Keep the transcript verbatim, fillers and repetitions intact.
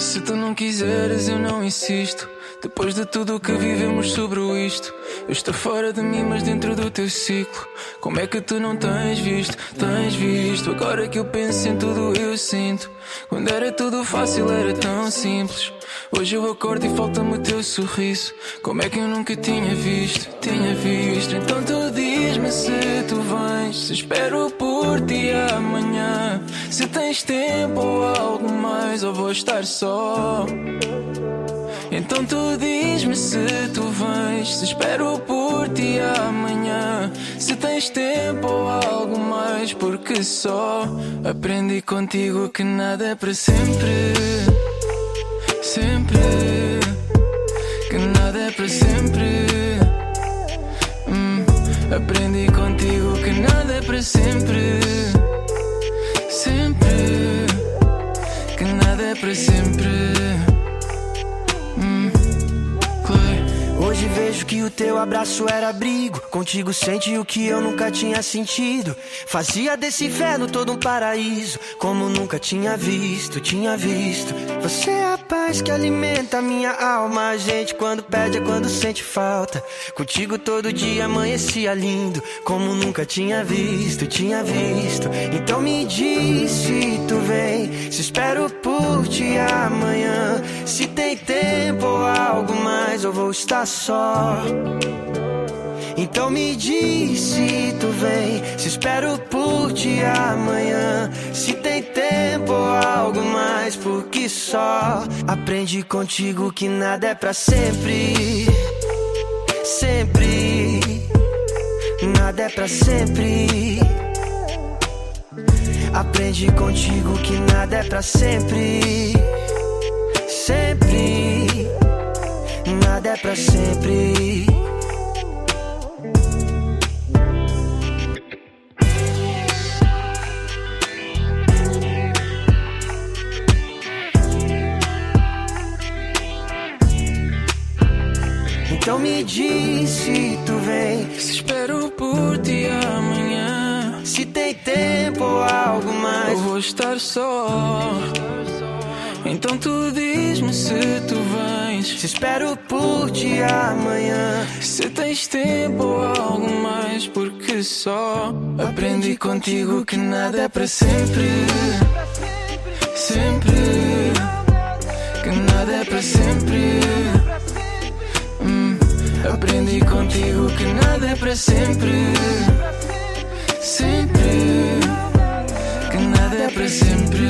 Se tu não quiseres eu não insisto. Depois de tudo o que vivemos sobre isto, eu estou fora de mim mas dentro do teu ciclo. Como é que tu não tens visto, tens visto? Agora que eu penso em tudo eu sinto. Quando era tudo fácil era tão simples. Hoje eu acordo e falta-me o teu sorriso. Como é que eu nunca tinha visto, tinha visto? Então tu diz-me se tu vens, se espero por ti amanhã, se tens tempo ou algo mais, ou vou estar só. Então tu diz-me se tu vens, se espero por ti amanhã, se tens tempo ou algo mais, porque só aprendi contigo que nada é para sempre. Sempre, que nada é para sempre. hum, Aprendi contigo que nada é para sempre. Sempre, que nada é para sempre. Hoje vejo que o teu abraço era abrigo. Contigo senti o que eu nunca tinha sentido. Fazia desse inferno todo um paraíso, como nunca tinha visto, tinha visto. Você é a paz que alimenta a minha alma. A gente quando pede é quando sente falta. Contigo todo dia amanhecia lindo, como nunca tinha visto, tinha visto. Então me diz se tu vem, se espero por ti amanhã, se tem tempo ou algo mais, eu vou estar só. Então me diz se tu vem, se espero por ti amanhã, se tem tempo ou algo mais, porque só aprendi contigo que nada é pra sempre. Sempre, nada é pra sempre. Aprendi contigo que nada é pra sempre. Sempre, nada é pra sempre. Então me diz se tu vem, se espero por ti amanhã, se tem tempo ou algo mais, eu vou estar só. Então tu diz-me se tu vens, se espero por ti amanhã, se tens tempo ou algo mais, porque só aprendi contigo que nada é para sempre. Sempre, que nada é para sempre. hum, Aprendi contigo que nada é para sempre. Sempre, que nada é para sempre.